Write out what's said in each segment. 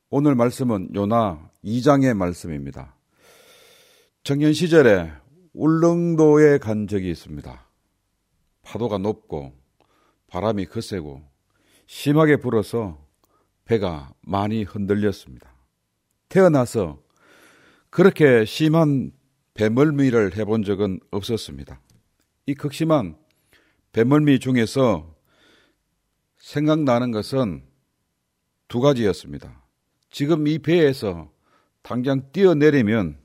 오늘 말씀은 요나 2장의 말씀입니다. 청년 시절에 울릉도에 간 적이 있습니다. 파도가 높고 바람이 거세고 심하게 불어서 배가 많이 흔들렸습니다. 태어나서 그렇게 심한 배멀미를 해본 적은 없었습니다. 이 극심한 배멀미 중에서 생각나는 것은 두 가지였습니다. 지금 이 배에서 당장 뛰어내리면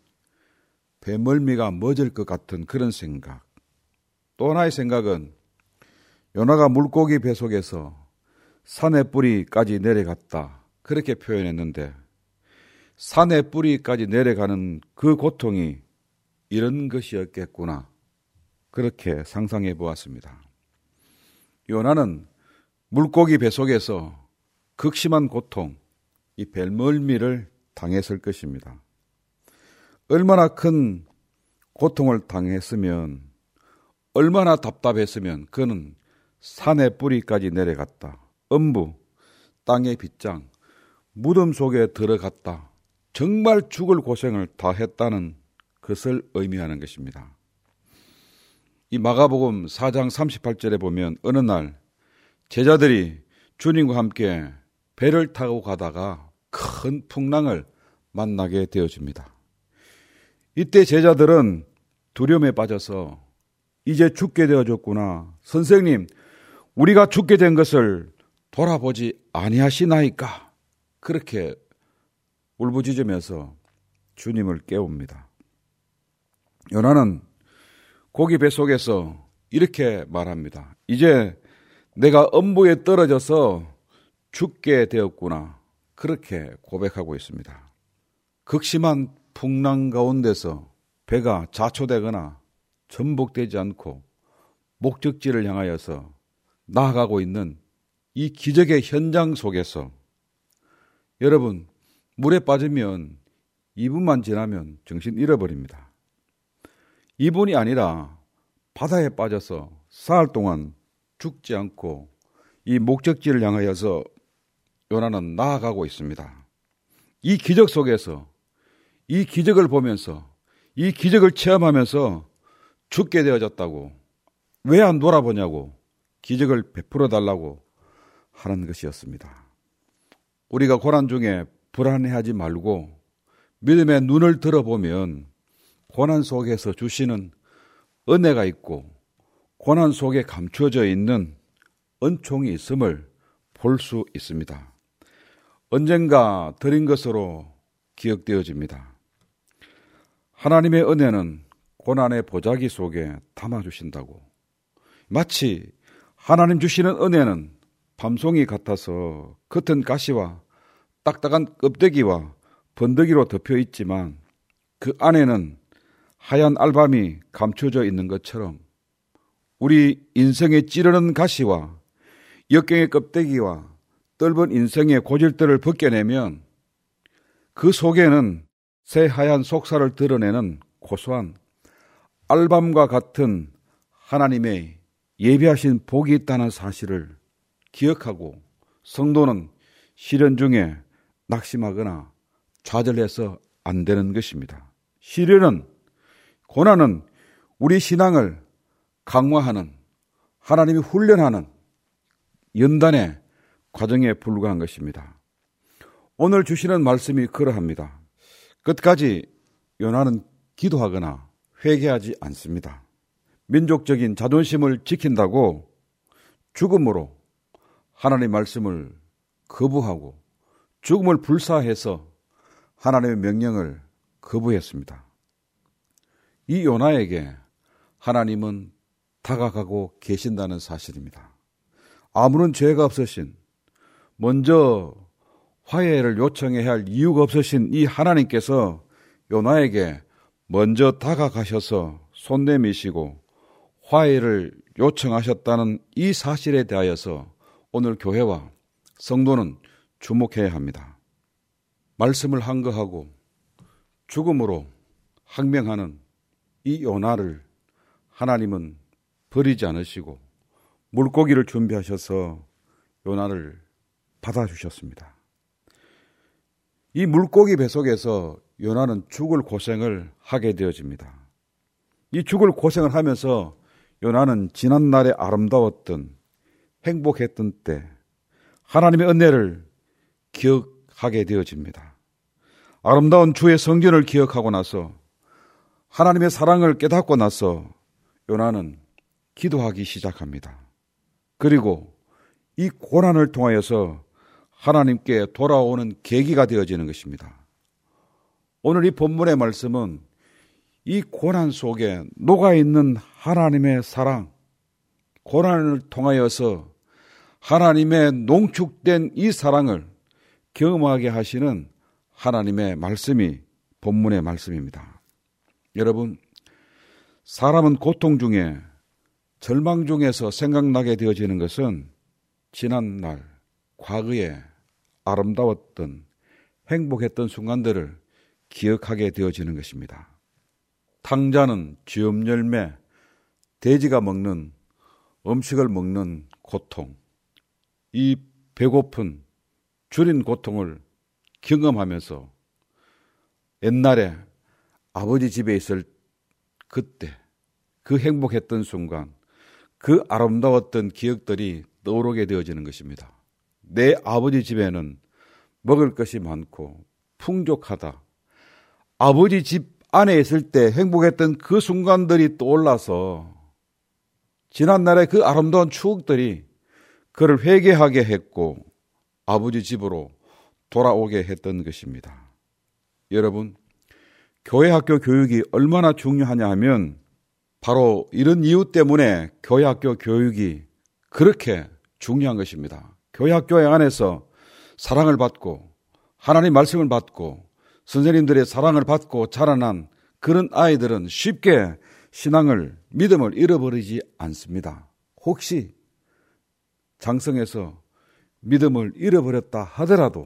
배멀미가 멎을 것 같은 그런 생각. 또 하나의 생각은 요나가 물고기 배 속에서 산의 뿌리까지 내려갔다. 그렇게 표현했는데 산의 뿌리까지 내려가는 그 고통이 이런 것이었겠구나. 그렇게 상상해 보았습니다. 요나는 물고기 배 속에서 극심한 고통, 이 배멀미를 당했을 것입니다. 얼마나 큰 고통을 당했으면, 얼마나 답답했으면 그는 산의 뿌리까지 내려갔다. 엄부, 땅의 빗장, 무덤 속에 들어갔다. 정말 죽을 고생을 다 했다는 것을 의미하는 것입니다. 이 마가복음 4장 38절에 보면 어느 날 제자들이 주님과 함께 배를 타고 가다가 큰 풍랑을 만나게 되어집니다. 이때 제자들은 두려움에 빠져서 이제 죽게 되어졌구나. 선생님, 우리가 죽게 된 것을 돌아보지 아니하시나이까? 그렇게 울부짖으면서 주님을 깨웁니다. 요나는 고기 뱃속에서 이렇게 말합니다. 이제 내가 엄부에 떨어져서 죽게 되었구나. 그렇게 고백하고 있습니다. 극심한 풍랑 가운데서 배가 자초되거나 전복되지 않고 목적지를 향하여서 나아가고 있는 이 기적의 현장 속에서 여러분, 물에 빠지면 2분만 지나면 정신 잃어버립니다. 2분이 아니라 바다에 빠져서 사흘 동안 죽지 않고 이 목적지를 향하여서 요나는 나아가고 있습니다. 이 기적 속에서, 이 기적을 보면서, 이 기적을 체험하면서 죽게 되어졌다고, 왜 안 돌아보냐고 기적을 베풀어 달라고 하는 것이었습니다. 우리가 고난 중에 불안해하지 말고 믿음의 눈을 들어보면 고난 속에서 주시는 은혜가 있고 고난 속에 감추어져 있는 은총이 있음을 볼 수 있습니다. 언젠가 드린 것으로 기억되어집니다. 하나님의 은혜는 고난의 보자기 속에 담아주신다고. 마치 하나님 주시는 은혜는 밤송이 같아서 겉은 가시와 딱딱한 껍데기와 번데기로 덮여 있지만 그 안에는 하얀 알밤이 감춰져 있는 것처럼 우리 인생에 찌르는 가시와 역경의 껍데기와 떫은 인생의 고질들을 벗겨내면 그 속에는 새하얀 속살을 드러내는 고소한 알밤과 같은 하나님의 예비하신 복이 있다는 사실을 기억하고 성도는 시련 중에 낙심하거나 좌절해서 안 되는 것입니다. 시련은, 고난은 우리 신앙을 강화하는, 하나님이 훈련하는 연단의 과정에 불과한 것입니다. 오늘 주시는 말씀이 그러합니다. 끝까지 요나는 기도하거나 회개하지 않습니다. 민족적인 자존심을 지킨다고 죽음으로 하나님의 말씀을 거부하고 죽음을 불사해서 하나님의 명령을 거부했습니다. 이 요나에게 하나님은 다가가고 계신다는 사실입니다. 아무런 죄가 없으신, 먼저 화해를 요청해야 할 이유가 없으신 이 하나님께서 요나에게 먼저 다가가셔서 손 내미시고 화해를 요청하셨다는 이 사실에 대하여서 오늘 교회와 성도는 주목해야 합니다. 말씀을 항거하고 죽음으로 항명하는 이 요나를 하나님은 버리지 않으시고 물고기를 준비하셔서 요나를 받아주셨습니다. 이 물고기 뱃속에서 요나는 죽을 고생을 하게 되어집니다. 이 죽을 고생을 하면서 요나는 지난날의 아름다웠던 행복했던 때 하나님의 은혜를 기억하게 되어집니다. 아름다운 주의 성전을 기억하고 나서 하나님의 사랑을 깨닫고 나서 요나는 기도하기 시작합니다. 그리고 이 고난을 통하여서 하나님께 돌아오는 계기가 되어지는 것입니다. 오늘 이 본문의 말씀은 이 고난 속에 녹아있는 하나님의 사랑, 고난을 통하여서 하나님의 농축된 이 사랑을 경험하게 하시는 하나님의 말씀이 본문의 말씀입니다. 여러분, 사람은 고통 중에 절망 중에서 생각나게 되어지는 것은 지난날, 과거에 아름다웠던 행복했던 순간들을 기억하게 되어지는 것입니다. 탕자는 쥐엄 열매, 돼지가 먹는 음식을 먹는 고통, 이 배고픈 줄인 고통을 경험하면서 옛날에 아버지 집에 있을 그때 그 행복했던 순간, 그 아름다웠던 기억들이 떠오르게 되어지는 것입니다. 내 아버지 집에는 먹을 것이 많고 풍족하다. 아버지 집 안에 있을 때 행복했던 그 순간들이 떠올라서 지난날의 그 아름다운 추억들이 그를 회개하게 했고 아버지 집으로 돌아오게 했던 것입니다. 여러분, 교회 학교 교육이 얼마나 중요하냐 하면 바로 이런 이유 때문에 교회 학교 교육이 그렇게 중요한 것입니다. 교회 학교 안에서 사랑을 받고 하나님 말씀을 받고 선생님들의 사랑을 받고 자라난 그런 아이들은 쉽게 신앙을, 믿음을 잃어버리지 않습니다. 혹시 장성해서 믿음을 잃어버렸다 하더라도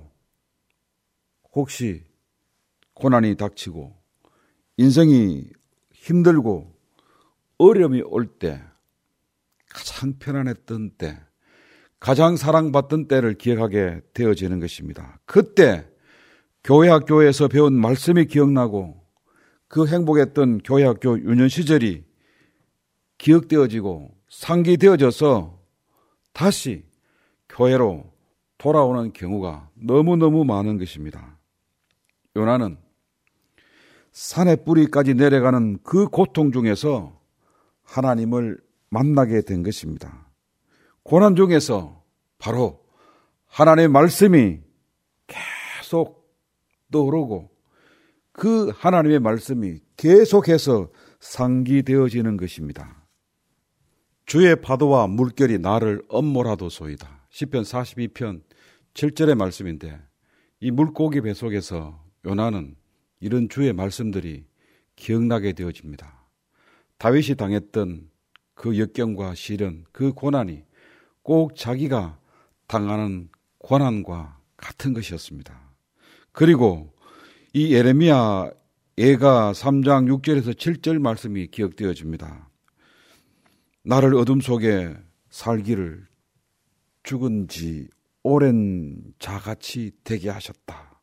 혹시 고난이 닥치고 인생이 힘들고 어려움이 올 때 가장 편안했던 때, 가장 사랑받던 때를 기억하게 되어지는 것입니다. 그때 교회 학교에서 배운 말씀이 기억나고 그 행복했던 교회 학교 유년 시절이 기억되어지고 상기되어져서 다시 교회로 돌아오는 경우가 너무너무 많은 것입니다. 요나는 산의 뿌리까지 내려가는 그 고통 중에서 하나님을 만나게 된 것입니다. 고난 중에서 바로 하나님의 말씀이 계속 떠오르고 그 하나님의 말씀이 계속해서 상기되어지는 것입니다. 주의 파도와 물결이 나를 엄몰하도소이다. 시편 42편 7절의 말씀인데 이 물고기 뱃속에서 요나는 이런 주의 말씀들이 기억나게 되어집니다. 다윗이 당했던 그 역경과 시련, 그 고난이 꼭 자기가 당하는 고난과 같은 것이었습니다. 그리고 이 예레미야 예가 3장 6절에서 7절 말씀이 기억되어집니다. 나를 어둠 속에 살기를 죽은 지 오랜 자같이 되게 하셨다.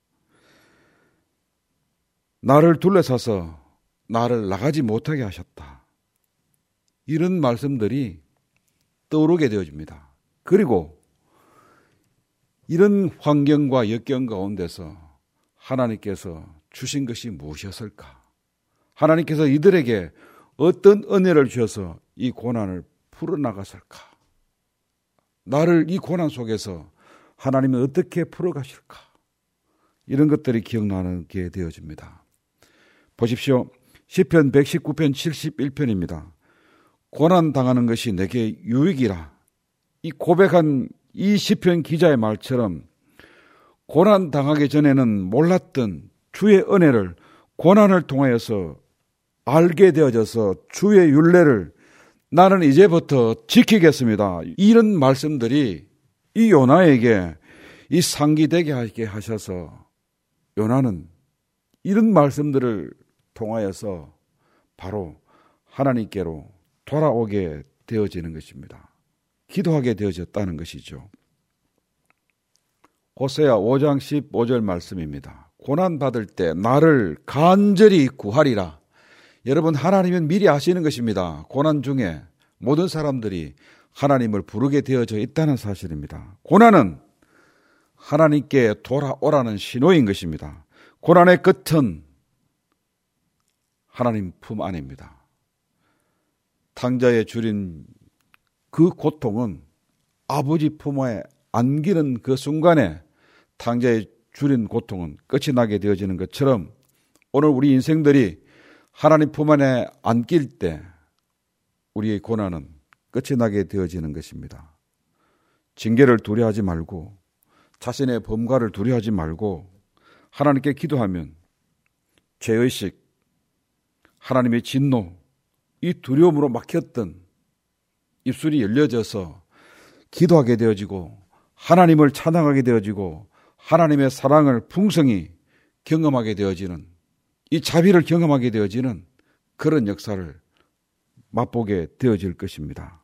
나를 둘러싸서 나를 나가지 못하게 하셨다. 이런 말씀들이 떠오르게 되어집니다. 그리고 이런 환경과 역경 가운데서 하나님께서 주신 것이 무엇이었을까? 하나님께서 이들에게 어떤 은혜를 주셔서 이 고난을 풀어나갔을까? 나를 이 고난 속에서 하나님은 어떻게 풀어가실까? 이런 것들이 기억나게 되어집니다. 보십시오. 시편 119편 71편입니다. 고난 당하는 것이 내게 유익이라. 이 고백한 이 시편 기자의 말처럼 고난 당하기 전에는 몰랐던 주의 은혜를 고난을 통하여서 알게 되어져서 주의 율례를 나는 이제부터 지키겠습니다. 이런 말씀들이 이 요나에게 이 상기되게 하게 하셔서 요나는 이런 말씀들을 통하여서 바로 하나님께로 돌아오게 되어지는 것입니다. 기도하게 되어졌다는 것이죠. 호세아 5장 15절 말씀입니다. 고난받을 때 나를 간절히 구하리라. 여러분, 하나님은 미리 아시는 것입니다. 고난 중에 모든 사람들이 하나님을 부르게 되어져 있다는 사실입니다. 고난은 하나님께 돌아오라는 신호인 것입니다. 고난의 끝은 하나님 품 안입니다. 탕자에 줄인 그 고통은 아버지 품에 안기는 그 순간에 탕자에 줄인 고통은 끝이 나게 되어지는 것처럼 오늘 우리 인생들이 하나님 품 안에 안길 때 우리의 고난은 끝이 나게 되어지는 것입니다. 징계를 두려워하지 말고 자신의 범과를 두려워하지 말고 하나님께 기도하면 죄의식, 하나님의 진노, 이 두려움으로 막혔던 입술이 열려져서 기도하게 되어지고 하나님을 찬양하게 되어지고 하나님의 사랑을 풍성히 경험하게 되어지는, 이 자비를 경험하게 되어지는 그런 역사를 맛보게 되어질 것입니다.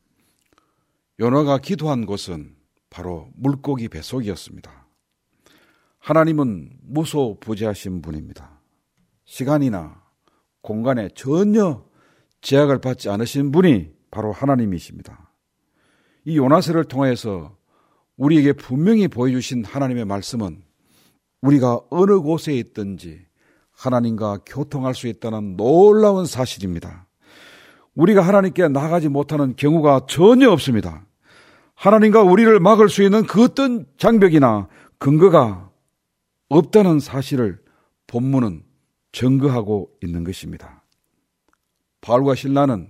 요나가 기도한 곳은 바로 물고기 뱃속이었습니다. 하나님은 무소부재하신 분입니다. 시간이나 공간에 전혀 제약을 받지 않으신 분이 바로 하나님이십니다. 이 요나서를 통해서 우리에게 분명히 보여주신 하나님의 말씀은 우리가 어느 곳에 있든지 하나님과 교통할 수 있다는 놀라운 사실입니다. 우리가 하나님께 나가지 못하는 경우가 전혀 없습니다. 하나님과 우리를 막을 수 있는 그 어떤 장벽이나 근거가 없다는 사실을 본문은 증거하고 있는 것입니다. 바울과 실라는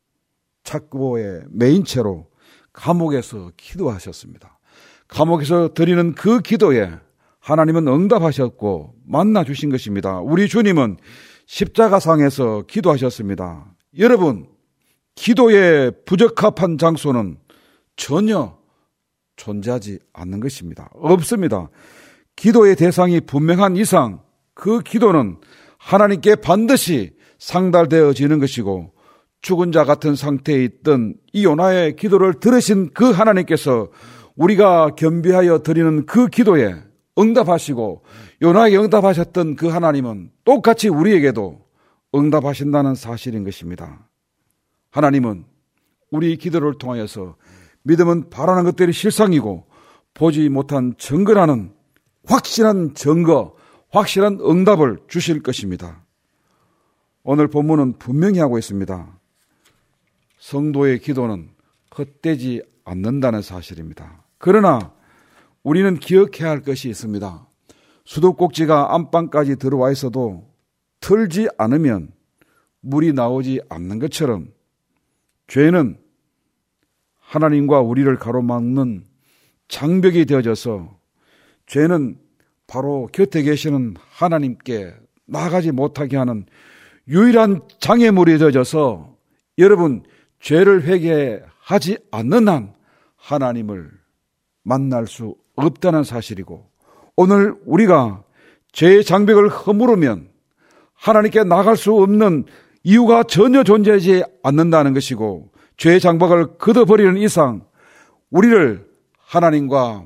착고의 메인체로 감옥에서 기도하셨습니다. 감옥에서 드리는 그 기도에 하나님은 응답하셨고 만나 주신 것입니다. 우리 주님은 십자가상에서 기도하셨습니다. 여러분, 기도에 부적합한 장소는 전혀 존재하지 않는 것입니다. 없습니다. 기도의 대상이 분명한 이상 그 기도는 하나님께 반드시 상달되어지는 것이고, 죽은 자 같은 상태에 있던 이 요나의 기도를 들으신 그 하나님께서 우리가 겸비하여 드리는 그 기도에 응답하시고, 요나에게 응답하셨던 그 하나님은 똑같이 우리에게도 응답하신다는 사실인 것입니다. 하나님은 우리 기도를 통하여서 믿음은 바라는 것들이 실상이고 보지 못한 증거라는 확실한 증거, 확실한 응답을 주실 것입니다. 오늘 본문은 분명히 하고 있습니다. 성도의 기도는 헛되지 않는다는 사실입니다. 그러나 우리는 기억해야 할 것이 있습니다. 수도꼭지가 안방까지 들어와 있어도 틀지 않으면 물이 나오지 않는 것처럼 죄는 하나님과 우리를 가로막는 장벽이 되어져서 죄는 바로 곁에 계시는 하나님께 나아가지 못하게 하는 유일한 장애물이 되어져서 여러분, 죄를 회개하지 않는 한 하나님을 만날 수 없다는 사실이고, 오늘 우리가 죄의 장벽을 허물으면 하나님께 나갈 수 없는 이유가 전혀 존재하지 않는다는 것이고, 죄의 장벽을 걷어버리는 이상 우리를 하나님과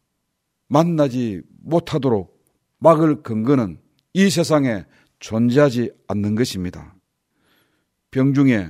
만나지 못하도록 막을 근거는 이 세상에 존재하지 않는 것입니다. 병중에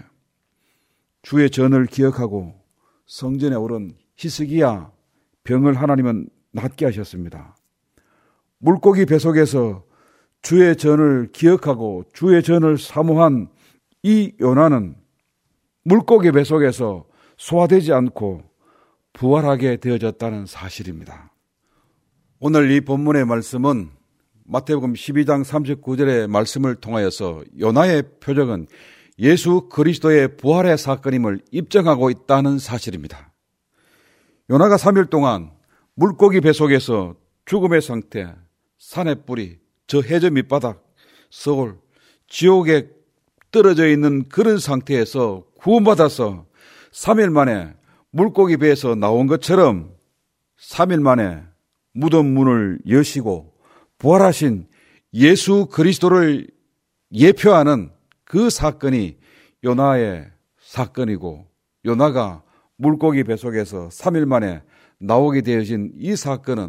주의 전을 기억하고 성전에 오른 히스기야 병을 하나님은 낫게 하셨습니다. 물고기 뱃속에서 주의 전을 기억하고 주의 전을 사모한 이 요나는 물고기 뱃속에서 소화되지 않고 부활하게 되어졌다는 사실입니다. 오늘 이 본문의 말씀은 마태복음 12장 39절의 말씀을 통하여서 요나의 표적은 예수 그리스도의 부활의 사건임을 입증하고 있다는 사실입니다. 요나가 3일 동안 물고기 뱃속에서 죽음의 상태, 산의 뿌리, 저 해저 밑바닥, 서울, 지옥에 떨어져 있는 그런 상태에서 구원받아서 3일 만에 물고기 배에서 나온 것처럼 3일 만에 무덤 문을 여시고 부활하신 예수 그리스도를 예표하는 그 사건이 요나의 사건이고, 요나가 물고기 뱃속에서 3일 만에 나오게 되어진 이 사건은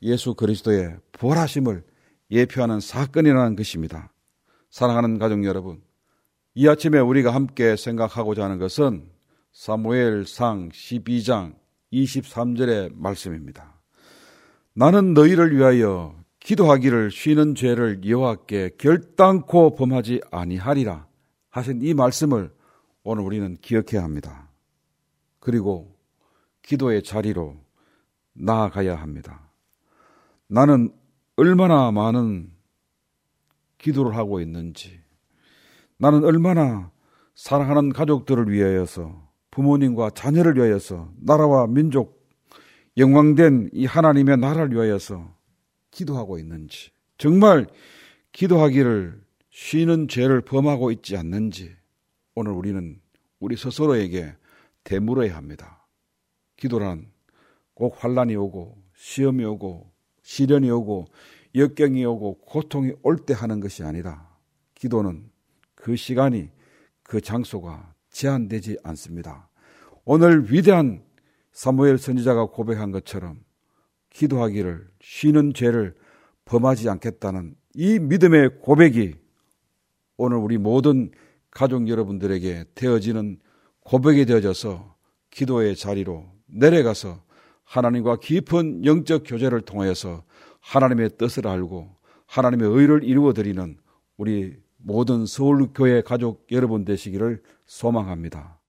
예수 그리스도의 부활하심을 예표하는 사건이라는 것입니다. 사랑하는 가족 여러분, 이 아침에 우리가 함께 생각하고자 하는 것은 사무엘상 12장 23절의 말씀입니다. 나는 너희를 위하여 기도하기를 쉬는 죄를 여호와께 결단코 범하지 아니하리라 하신 이 말씀을 오늘 우리는 기억해야 합니다. 그리고 기도의 자리로 나아가야 합니다. 나는 얼마나 많은 기도를 하고 있는지, 나는 얼마나 사랑하는 가족들을 위하여서, 부모님과 자녀를 위하여서, 나라와 민족, 영광된 이 하나님의 나라를 위하여서 기도하고 있는지, 정말 기도하기를 쉬는 죄를 범하고 있지 않는지 오늘 우리는 우리 스스로에게 되물어야 합니다. 기도란 꼭 환난이 오고 시험이 오고 시련이 오고 역경이 오고 고통이 올 때 하는 것이 아니라, 기도는 그 시간이 그 장소가 제한되지 않습니다. 오늘 위대한 사무엘 선지자가 고백한 것처럼 기도하기를 쉬는 죄를 범하지 않겠다는 이 믿음의 고백이 오늘 우리 모든 가족 여러분들에게 되어지는 고백이 되어져서 기도의 자리로 내려가서 하나님과 깊은 영적 교제를 통하여서 하나님의 뜻을 알고 하나님의 의를 이루어드리는 우리 모든 서울교회 가족 여러분 되시기를 소망합니다.